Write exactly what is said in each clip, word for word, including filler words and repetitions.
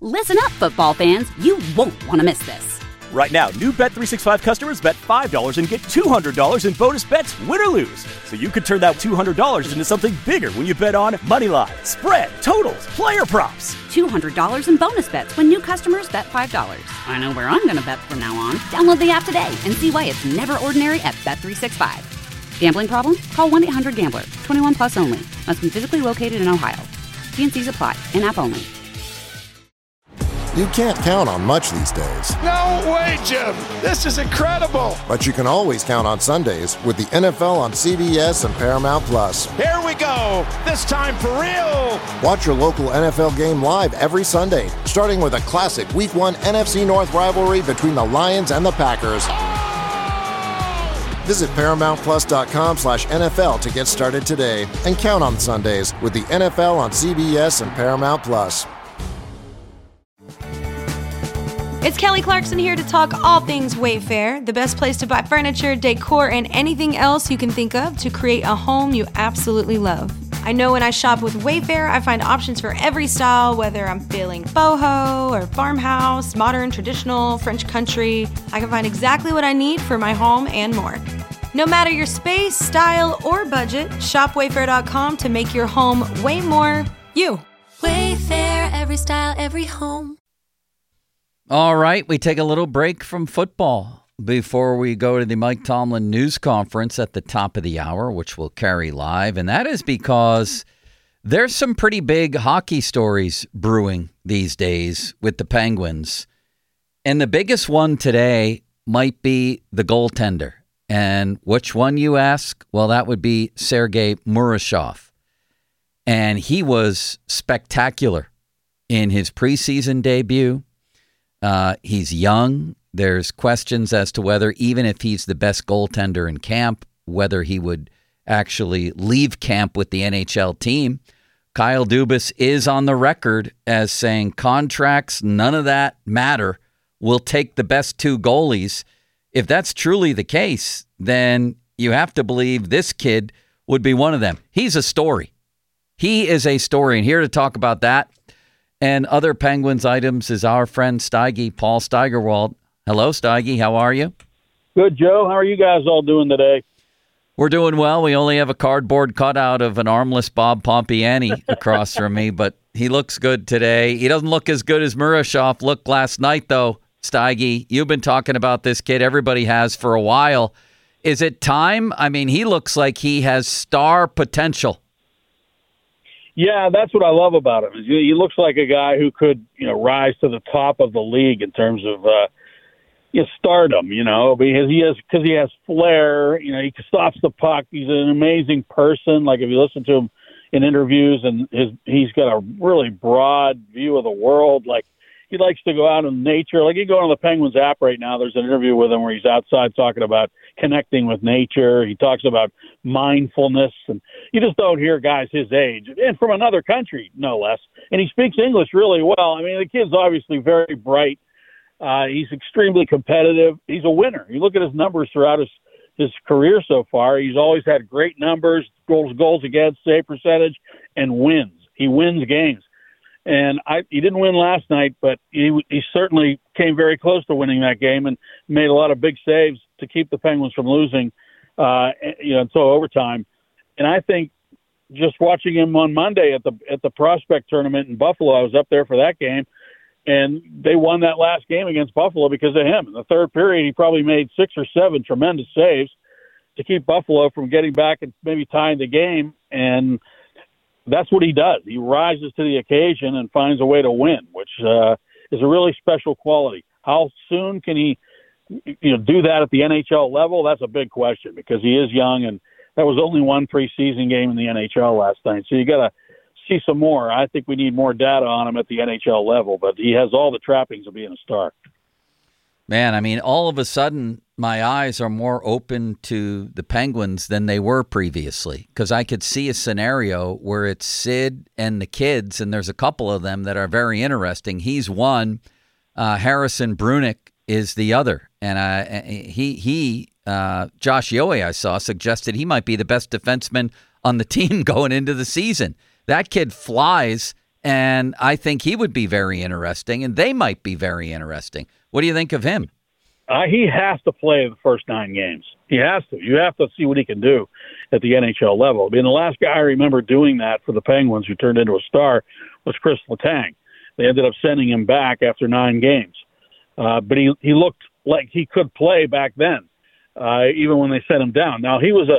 Listen up, football fans. You won't want to miss this. Right now, new Bet three sixty-five customers bet five dollars and get two hundred dollars in bonus bets, win or lose. So you could turn that two hundred dollars into something bigger when you bet on money line, spread, totals, player props. two hundred dollars in bonus bets when new customers bet five dollars. I know where I'm going to bet from now on. Download the app today and see why it's never ordinary at Bet three sixty-five. Gambling problem? Call one eight hundred gambler. twenty-one plus only. Must be physically located in Ohio. T and C's apply. In-app only. You can't count on much these days. No way, Jim. This is incredible. But you can always count on Sundays with the N F L on C B S and Paramount Plus. Here we go. This time for real. Watch your local N F L game live every Sunday, starting with a classic Week one N F C North rivalry between the Lions and the Packers. Oh! Visit ParamountPlus.com slash NFL to get started today and count on Sundays with the N F L on C B S and Paramount Plus. It's Kelly Clarkson here to talk all things Wayfair, the best place to buy furniture, decor, and anything else you can think of to create a home you absolutely love. I know when I shop with Wayfair, I find options for every style, whether I'm feeling boho or farmhouse, modern, traditional, French country. I can find exactly what I need for my home and more. No matter your space, style, or budget, shop wayfair dot com to make your home way more you. Wayfair, every style, every home. All right, we take a little break from football before we go to the Mike Tomlin news conference at the top of the hour, which we'll carry live. And that is because there's some pretty big hockey stories brewing these days with the Penguins. And the biggest one today might be the goaltender. And which one, you ask? Well, that would be Sergei Murashov. And he was spectacular in his preseason debut. Uh, he's young. There's questions as to whether, even if he's the best goaltender in camp, whether he would actually leave camp with the N H L team. Kyle Dubas is on the record as saying contracts, none of that matter. We'll take the best two goalies. If that's truly the case, then you have to believe this kid would be one of them. He's a story. He is a story. And here to talk about that and other Penguins items is our friend Steige, Paul Steigerwald. Hello, Steige. How are you? Good, Joe. How are you guys all doing today? We're doing well. We only have a cardboard cutout of an armless Bob Pompiani across from me, but he looks good today. He doesn't look as good as Murashov looked last night, though, Steige. You've been talking about this kid. Everybody has for a while. Is it time? I mean, he looks like he has star potential. Yeah, that's what I love about him. He looks like a guy who could, you know, rise to the top of the league in terms of uh, you know, stardom. You know, because he has because he has flair. You know, he stops the puck. He's an amazing person. Like if you listen to him in interviews, and his he's got a really broad view of the world. Like he likes to go out in nature. Like you go on the Penguins app right now. There's an interview with him where he's outside talking about connecting with nature. He talks about mindfulness, and you just don't hear guys his age and from another country, no less. And he speaks English really well. I mean, the kid's obviously very bright. Uh, he's extremely competitive. He's a winner. You look at his numbers throughout his, his career so far. He's always had great numbers, goals, goals against, save percentage, and wins. He wins games. And I, he didn't win last night, but he, he certainly came very close to winning that game and made a lot of big saves to keep the Penguins from losing, uh, you know, until overtime. And I think just watching him on Monday at the at the prospect tournament in Buffalo, I was up there for that game, and they won that last game against Buffalo because of him. In the third period, he probably made six or seven tremendous saves to keep Buffalo from getting back and maybe tying the game. And that's what he does. He rises to the occasion and finds a way to win, which uh, is a really special quality. How soon can he, you know, do that at the N H L level? That's a big question because he is young, and that was only one preseason game in the N H L last night. So you got to see some more. I think we need more data on him at the N H L level, but he has all the trappings of being a star. Man, I mean, all of a sudden, my eyes are more open to the Penguins than they were previously because I could see a scenario where it's Sid and the kids, and there's a couple of them that are very interesting. He's one. Uh, Harrison Brunick is the other. And uh, he, he uh, Josh Yohe, I saw, suggested he might be the best defenseman on the team going into the season. That kid flies, and I think he would be very interesting, and they might be very interesting. What do you think of him? Uh, he has to play the first nine games. He has to. You have to see what he can do at the N H L level. I mean, the last guy I remember doing that for the Penguins who turned into a star was Chris Letang. They ended up sending him back after nine games. Uh, but he, he looked like he could play back then, uh, even when they sent him down. Now, he was a,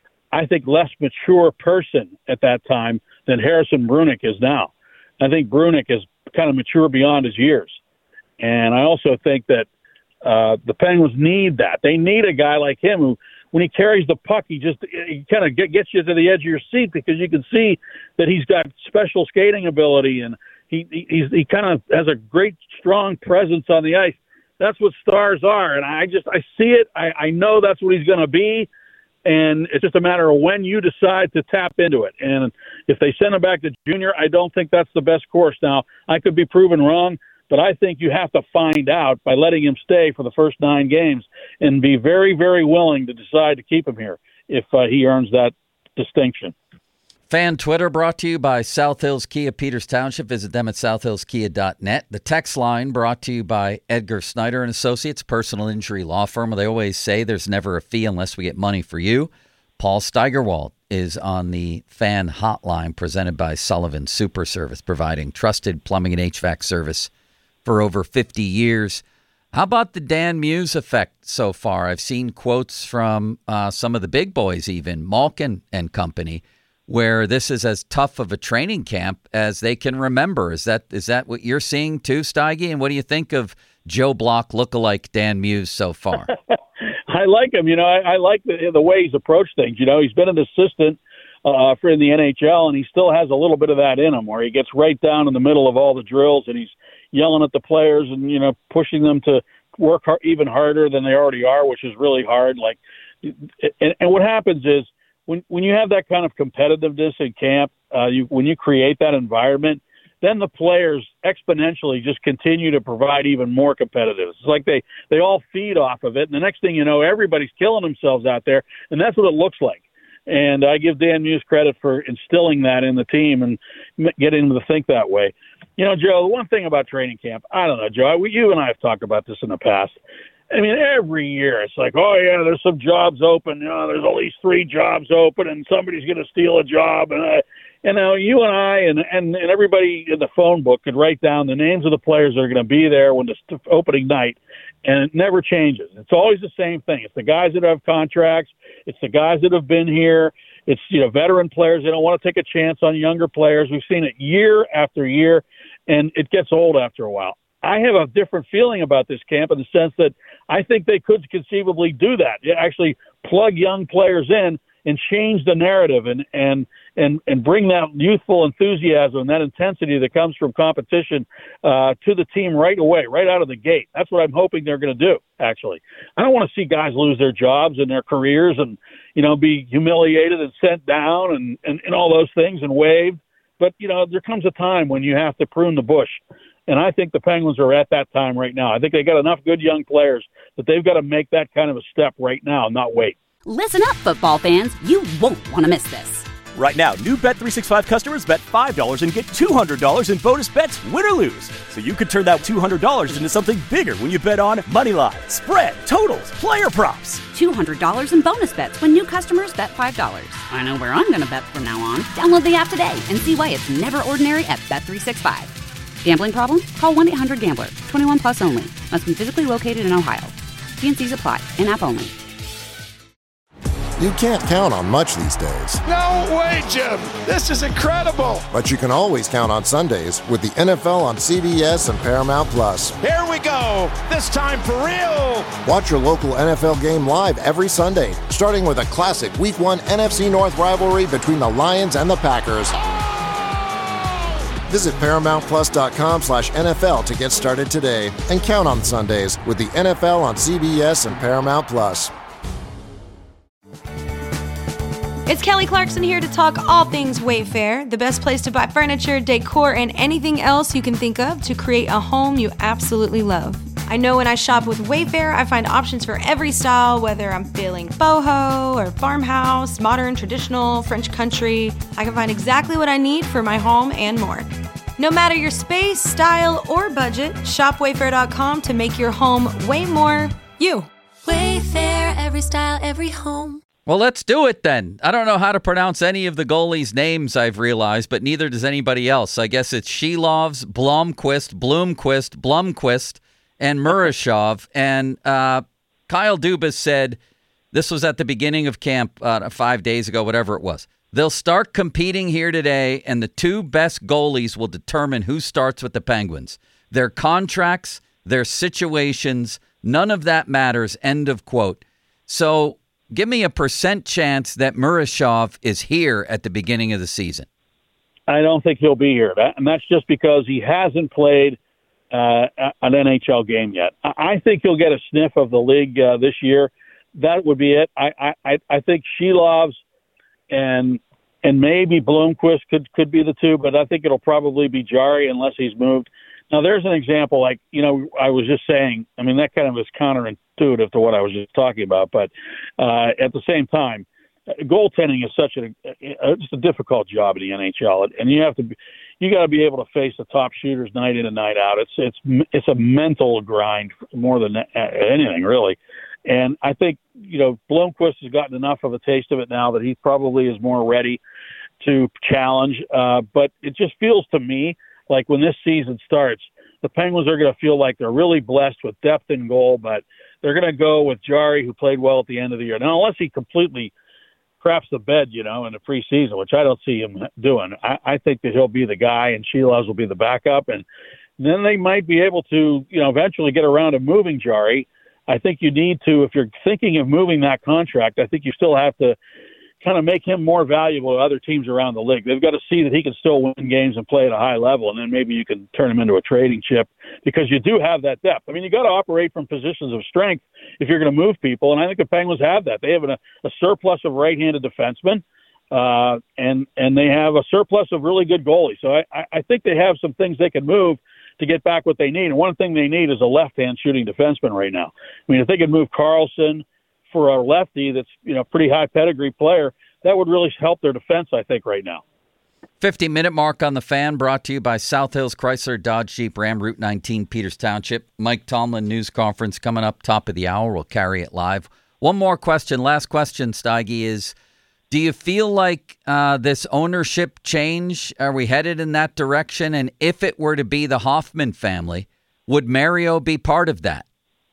I think, less mature person at that time than Harrison Brunick is now. I think Brunick is kind of mature beyond his years. And I also think that Uh, the Penguins need that. They need a guy like him who, when he carries the puck, he just he kind of get, gets you to the edge of your seat because you can see that he's got special skating ability and he he's, he kind of has a great, strong presence on the ice. That's what stars are, and I just I see it. I, I know that's what he's going to be, and it's just a matter of when you decide to tap into it. And if they send him back to junior, I don't think that's the best course. Now, I could be proven wrong. But I think you have to find out by letting him stay for the first nine games and be very, very willing to decide to keep him here if uh, he earns that distinction. Fan Twitter brought to you by South Hills Kia, Peters Township. Visit them at south hills kia dot net. The text line brought to you by Edgar Snyder and Associates, personal injury law firm. They always say there's never a fee unless we get money for you. Paul Steigerwald is on the fan hotline presented by Sullivan Super Service, providing trusted plumbing and H V A C service for over fifty years. How about the Dan Muse effect so far? I've seen quotes from uh, some of the big boys, even Malkin and company, where this is as tough of a training camp as they can remember. Is that is that what you're seeing too, Steige? And what do you think of Joe Block lookalike Dan Muse so far? I like him. You know, I, I like the, the way he's approached things. You know, he's been an assistant uh, for in the N H L, and he still has a little bit of that in him where he gets right down in the middle of all the drills and he's yelling at the players and, you know, pushing them to work hard, even harder than they already are, which is really hard. Like, and, and what happens is when, when you have that kind of competitiveness in camp, uh, you, when you create that environment, then the players exponentially just continue to provide even more competitive. It's like they, they all feed off of it. And the next thing you know, everybody's killing themselves out there. And that's what it looks like. And I give Dan Muse credit for instilling that in the team and getting them to think that way. You know, Joe, the one thing about training camp, I don't know, Joe, we, you and I have talked about this in the past. I mean, every year it's like, oh, yeah, there's some jobs open. You know, there's at least three jobs open, and somebody's going to steal a job. And, uh, you know, you and I and, and, and everybody in the phone book could write down the names of the players that are going to be there when the opening night, and it never changes. It's always the same thing. It's the guys that have contracts. It's the guys that have been here. It's, you know, veteran players. They don't want to take a chance on younger players. We've seen it year after year, and it gets old after a while. I have a different feeling about this camp in the sense that I think they could conceivably do that. Actually plug young players in and change the narrative and, and, and, and bring that youthful enthusiasm and that intensity that comes from competition uh, to the team right away, right out of the gate. That's what I'm hoping they're going to do, actually. I don't want to see guys lose their jobs and their careers and, you know, be humiliated and sent down and, and, and all those things and waved. But, you know, there comes a time when you have to prune the bush. And I think the Penguins are at that time right now. I think they got enough good young players that they've got to make that kind of a step right now, not wait. Listen up, football fans. You won't want to miss this. Right now, new Bet three sixty-five customers bet five dollars and get two hundred dollars in bonus bets, win or lose. So you could turn that two hundred dollars into something bigger when you bet on Moneyline, spread, totals, player props. two hundred dollars in bonus bets when new customers bet five dollars. I know where I'm going to bet from now on. Download the app today and see why it's never ordinary at Bet three sixty-five. Gambling problem? Call one eight hundred gambler. twenty-one plus only. Must be physically located in Ohio. T and C's apply. In-app only. You can't count on much these days. No way, Jim. This is incredible. But you can always count on Sundays with the N F L on C B S and Paramount Plus. Here we go. This time for real. Watch your local N F L game live every Sunday, starting with a classic Week one N F C North rivalry between the Lions and the Packers. Oh! Visit paramount plus dot com slash N F L to get started today and count on Sundays with the N F L on C B S and Paramount Plus. It's Kelly Clarkson here to talk all things Wayfair, the best place to buy furniture, decor, and anything else you can think of to create a home you absolutely love. I know when I shop with Wayfair, I find options for every style, whether I'm feeling boho or farmhouse, modern, traditional, French country. I can find exactly what I need for my home and more. No matter your space, style, or budget, shop wayfair dot com to make your home way more you. Wayfair, every style, every home. Well, let's do it then. I don't know how to pronounce any of the goalies' names, I've realized, but neither does anybody else. I guess it's Shilovs, Blomqvist, Bloomquist, Blumquist, and Murashov. And uh, Kyle Dubas said, this was at the beginning of camp uh, five days ago, whatever it was. They'll start competing here today, and the two best goalies will determine who starts with the Penguins. Their contracts, their situations, none of that matters, end of quote. So give me a percent chance that Murashov is here at the beginning of the season. I don't think he'll be here, that, and that's just because he hasn't played uh, an N H L game yet. I think he'll get a sniff of the league uh, this year. That would be it. I I, I think Shilovs and and maybe Bloomquist could could be the two, but I think it'll probably be Jari unless he's moved. Now, there's an example, like, you know, I was just saying, I mean, that kind of is counterintuitive to what I was just talking about, but uh, at the same time, goaltending is such a, a just a difficult job in the N H L, and you have to be, you got to be able to face the top shooters night in and night out. It's it's it's a mental grind more than anything, really. And I think, you know, Blomqvist has gotten enough of a taste of it now that he probably is more ready to challenge. Uh, but it just feels to me like when this season starts, the Penguins are going to feel like they're really blessed with depth in goal, but they're going to go with Jari, who played well at the end of the year. Now, unless he completely craps the bed, you know, in the preseason, which I don't see him doing, I, I think that he'll be the guy and Shilovs will be the backup. And then they might be able to, you know, eventually get around to moving Jari. I think you need to, if you're thinking of moving that contract, I think you still have to kind of make him more valuable to other teams around the league. They've got to see that he can still win games and play at a high level, and then maybe you can turn him into a trading chip because you do have that depth. I mean, you got to operate from positions of strength if you're going to move people, and I think the Penguins have that. They have a, a surplus of right-handed defensemen, uh, and and they have a surplus of really good goalies. So I, I think they have some things they can move to get back what they need. And one thing they need is a left-hand shooting defenseman right now. I mean, if they could move Carlson for a lefty that's, you know, pretty high pedigree player, that would really help their defense, I think, right now. fifty-minute mark on the Fan, brought to you by South Hills Chrysler Dodge Jeep Ram, Route nineteen, Peters Township. Mike Tomlin news conference coming up top of the hour. We'll carry it live. One more question. Last question, Steige, is do you feel like uh, this ownership change, are we headed in that direction? And if it were to be the Hoffman family, would Mario be part of that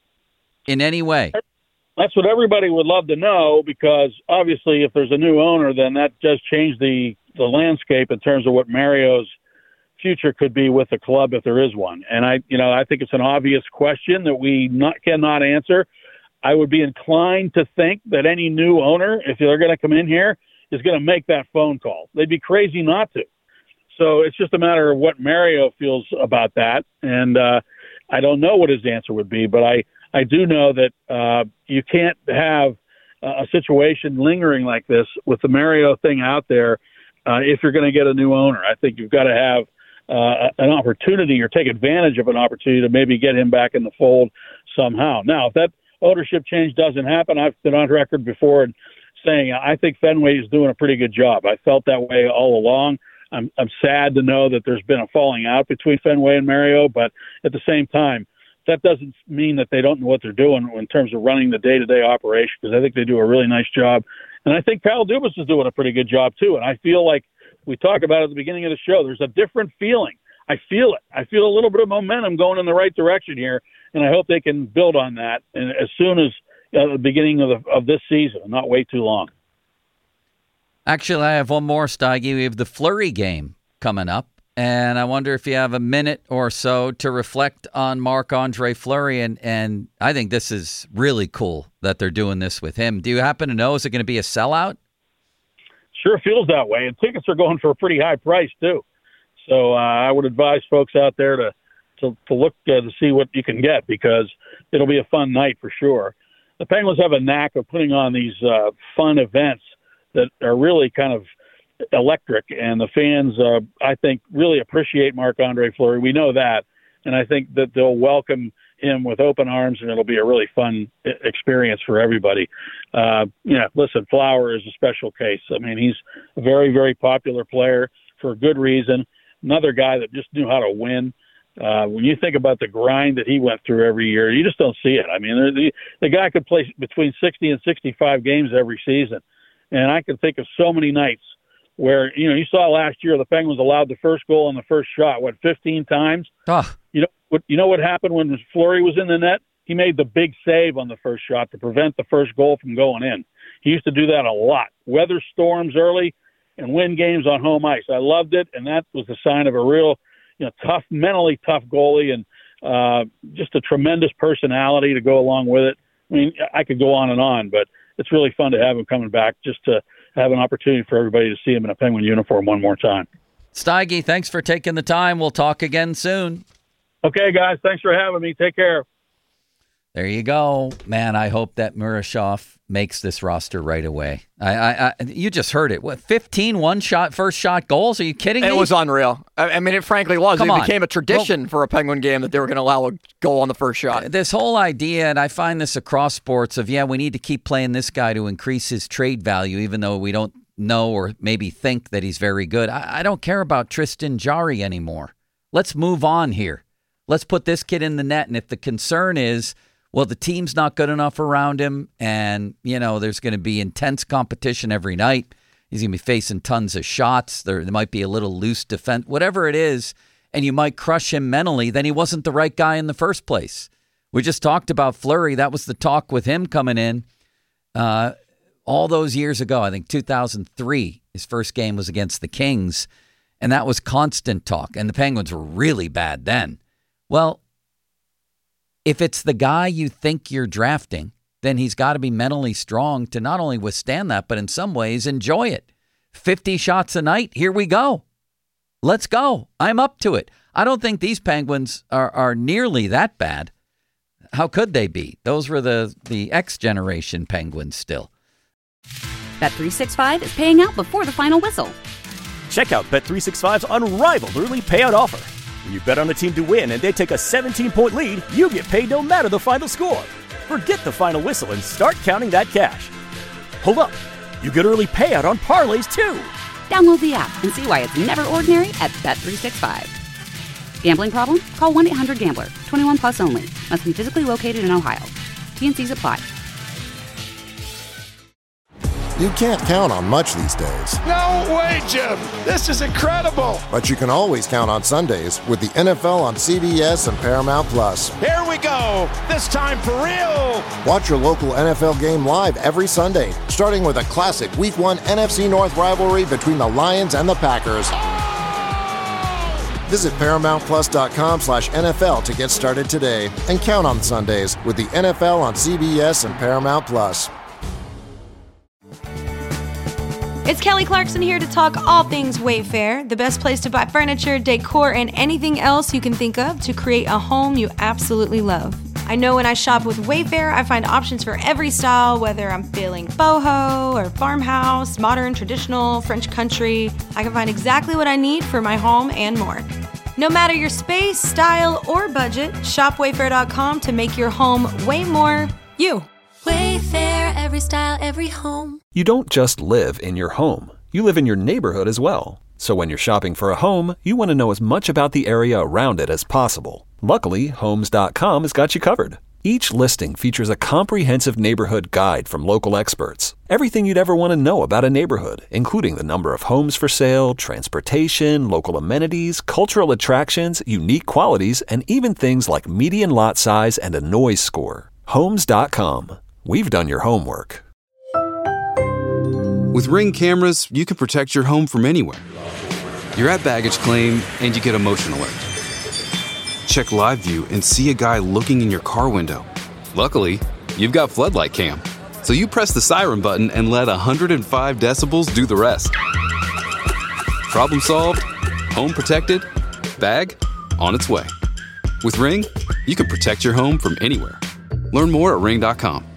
in any way? That's what everybody would love to know, because obviously if there's a new owner, then that does change the, the landscape in terms of what Mario's future could be with the club if there is one. And I, you know, I think it's an obvious question that we not, cannot answer. I would be inclined to think that any new owner, if they're going to come in here, is going to make that phone call. They'd be crazy not to. So it's just a matter of what Mario feels about that. And uh, I don't know what his answer would be, but I, I do know that uh, you can't have a situation lingering like this with the Mario thing out there uh, if you're going to get a new owner. I think you've got to have uh, an opportunity or take advantage of an opportunity to maybe get him back in the fold somehow. Now, if that ownership change doesn't happen, I've been on record before and saying I think Fenway is doing a pretty good job. I felt that way all along. I'm, I'm sad to know that there's been a falling out between Fenway and Mario, but at the same time, that doesn't mean that they don't know what they're doing in terms of running the day-to-day operation, because I think they do a really nice job. And I think Kyle Dubas is doing a pretty good job, too. And I feel like we talked about at the beginning of the show, there's a different feeling. I feel it. I feel a little bit of momentum going in the right direction here, and I hope they can build on that and as soon as uh, the beginning of, the, of this season, and not wait too long. Actually, I have one more, Steige. We have the Fleury game coming up. And I wonder if you have a minute or so to reflect on Marc-Andre Fleury. And, and I think this is really cool that they're doing this with him. Do you happen to know, is it going to be a sellout? Sure feels that way. And tickets are going for a pretty high price, too. So uh, I would advise folks out there to, to, to look uh, to see what you can get, because it'll be a fun night for sure. The Penguins have a knack of putting on these uh, fun events that are really kind of electric, and the fans, uh, I think, really appreciate Marc-Andre Fleury. We know that, and I think that they'll welcome him with open arms, and it'll be a really fun experience for everybody. Uh, you know, listen, Flower is a special case. I mean, he's a very, very popular player for a good reason. another guy that just knew how to win. Uh, when you think about the grind that he went through every year, you just don't see it. I mean, the, the guy could play between sixty and sixty-five games every season. And I can think of so many nights where, you know, you saw last year the Penguins allowed the first goal on the first shot, what, fifteen times? Oh. You know what, you know what happened when Fleury was in the net? He made the big save on the first shot to prevent the first goal from going in. He used to do that a lot. Weather storms early and win games on home ice. I loved it, and that was a sign of a real, you know, tough, mentally tough goalie, and uh, just a tremendous personality to go along with it. I mean, I could go on and on, but it's really fun to have him coming back, just to have an opportunity for everybody to see him in a Penguin uniform one more time. Steige, thanks for taking the time. We'll talk again soon. Okay, guys, thanks for having me. Take care. There you go. Man, I hope that Murashov makes this roster right away. I, I, I You just heard it. What, fifteen one-shot, first-shot goals? Are you kidding me? It was unreal. I, I mean, it frankly was. Come it on. became a tradition well, for a Penguin game that they were going to allow a goal on the first shot. This whole idea, and I find this across sports, of, yeah, we need to keep playing this guy to increase his trade value, even though we don't know or maybe think that he's very good. I, I don't care about Tristan Jarry anymore. Let's move on here. Let's put this kid in the net, and if the concern is, well, the team's not good enough around him, and, you know, there's going to be intense competition every night. He's going to be facing tons of shots. There, there might be a little loose defense, whatever it is, and you might crush him mentally. Then he wasn't the right guy in the first place. We just talked about Fleury. That was the talk with him coming in uh, all those years ago. I think two thousand three, his first game was against the Kings, and that was constant talk, and the Penguins were really bad then. Well, if it's the guy you think you're drafting, then he's got to be mentally strong to not only withstand that, but in some ways enjoy it. fifty shots a night, here we go. Let's go. I'm up to it. I don't think these Penguins are, are nearly that bad. How could they be? Those were the, the X-generation Penguins still. Bet three sixty-five is paying out before the final whistle. Check out Bet three sixty-five's unrivaled early payout offer. When you bet on a team to win and they take a seventeen-point lead, you get paid no matter the final score. Forget the final whistle and start counting that cash. Hold up. You get early payout on parlays, too. Download the app and see why it's never ordinary at Bet three sixty-five. Gambling problem? Call one eight hundred gambler. twenty-one plus only. Must be physically located in Ohio. T and C's apply. You can't count on much these days. No way, Jim. This is incredible. But you can always count on Sundays with the N F L on C B S and Paramount Plus. Here we go. This time for real. Watch your local N F L game live every Sunday, starting with a classic Week one N F C North rivalry between the Lions and the Packers. Oh! Visit ParamountPlus.com slash NFL to get started today and count on Sundays with the N F L on C B S and Paramount Plus. It's Kelly Clarkson here to talk all things Wayfair, the best place to buy furniture, decor, and anything else you can think of to create a home you absolutely love. I know when I shop with Wayfair, I find options for every style, whether I'm feeling boho or farmhouse, modern, traditional, French country. I can find exactly what I need for my home and more. No matter your space, style, or budget, shop wayfair dot com to make your home way more you. Wayfair, every style, every home. You don't just live in your home. You live in your neighborhood as well. So when you're shopping for a home, you want to know as much about the area around it as possible. Luckily, Homes dot com has got you covered. Each listing features a comprehensive neighborhood guide from local experts. Everything you'd ever want to know about a neighborhood, including the number of homes for sale, transportation, local amenities, cultural attractions, unique qualities, and even things like median lot size and a noise score. Homes dot com. We've done your homework. With Ring cameras, you can protect your home from anywhere. You're at baggage claim, and you get a motion alert. Check live view and see a guy looking in your car window. Luckily, you've got Floodlight Cam, so you press the siren button and let one hundred five decibels do the rest. Problem solved, home protected, bag on its way. With Ring, you can protect your home from anywhere. Learn more at ring dot com.